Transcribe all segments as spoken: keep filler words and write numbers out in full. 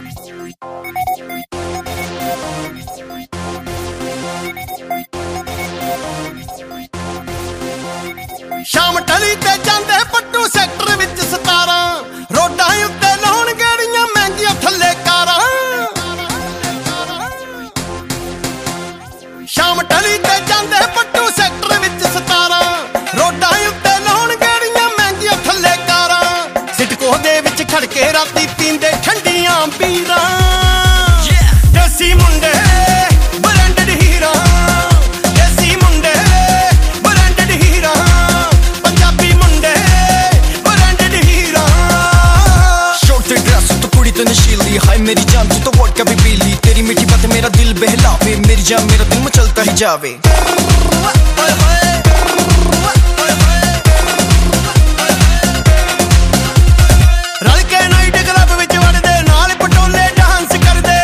शाम टली ते जांदे पट्टू सैक्टर विच सतारां रोडां उत्ते लाउण गेड़ियां महंगियां थल्ले कारां। शाम टली ते जांदे पट्टू सैक्टर विच सतारां रोडां उत्ते लाउण गेड़ियां महंगियां थल्ले कारां। सिडको दे विच खड़के राती पींदे ठंडियां पीरां। देसी मुंडे ब्रांडेड हीरा, देसी मुंडे ब्रांडेड हीरा, पंजाबी मुंडे ब्रांडेड हीरा। शॉर्ट ड्रेस तो कुड़ी तो नशीली, हाय मेरी जान तू तो वोडका भी पी ली। तेरी मीठी बातें मेरा दिल बहलावे, मेरी जान मेरा दिल मचलता ही जावे। रल के नाइट क्लब विच वड़दे नाल पटोले डांस करदे।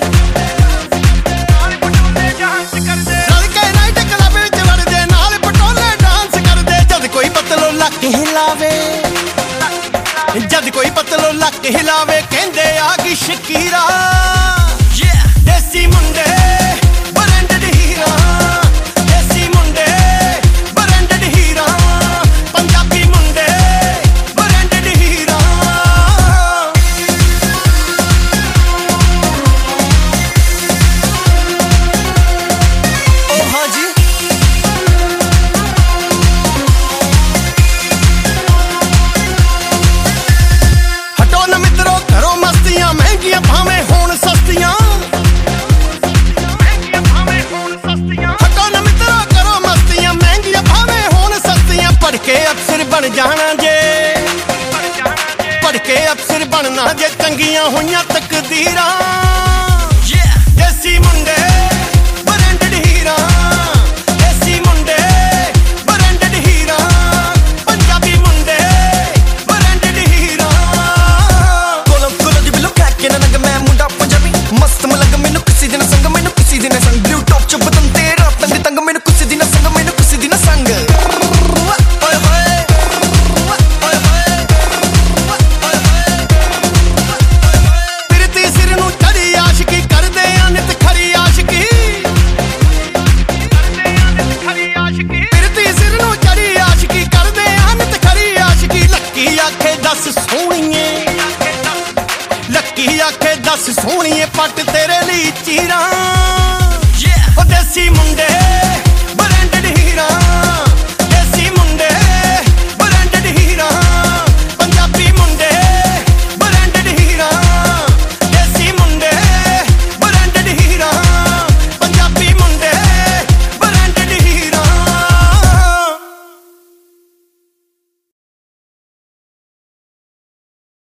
रल के नाइट क्लब विच वड़दे नाल पटोले डांस करदे। जद कोई पतलो लक हिलावे, जद कोई पतलो लक हिलावे कहंदे आ गई शकीरा। देसी मुंडे ब्रांडेड हीरा, देसी मुंडे ब्रांडेड हीरा, पंजाबी मुंडे ब्रांडेड हीरा। ओ हाँ जी हटो न मित्रो करो मस्तियां, महंगियां भावें होण सस्तियां। हटो न मित्रो करो मस्तियां, महंगियां भावें होण सस्तियां। पढ़ के अफसर बन जाना जे, पढ़ के अफसर बनना जे चंगियां होइयां तकदीरां। देसी मुंडे ब्रांडेड हीरा, देसी मुंडे ब्रांडेड हीरा, पंजाबी मुंडे ब्रांडेड हीरा। कोलम कोलम दी बिलो कै के ना लग मैं मुंडा पंजाबी मस्त मलंग। मैनू किसी दिन संग, मैनू किसी दिन संग। ब्लू टॉप च बदन ते रातां दी तंग, मैनू किसी दिन संग, मैनू किसी दिन संग। ओए होए ओए होए ओए होए। पिरती सिर नूं चढ़ी आशिकी करदे आ नित खरी आशिकी। पिरती सिर नूं चढ़ी आशिकी करदे आ नित खरी आशिकी। लक्की आखे दस सोहणीए, लक्की आखे दस सोहणीए पट तेरे ਲਈ ਚੀਰਾਂ। ਉਹ ਦੇਸੀ ਮੁੰਡੇ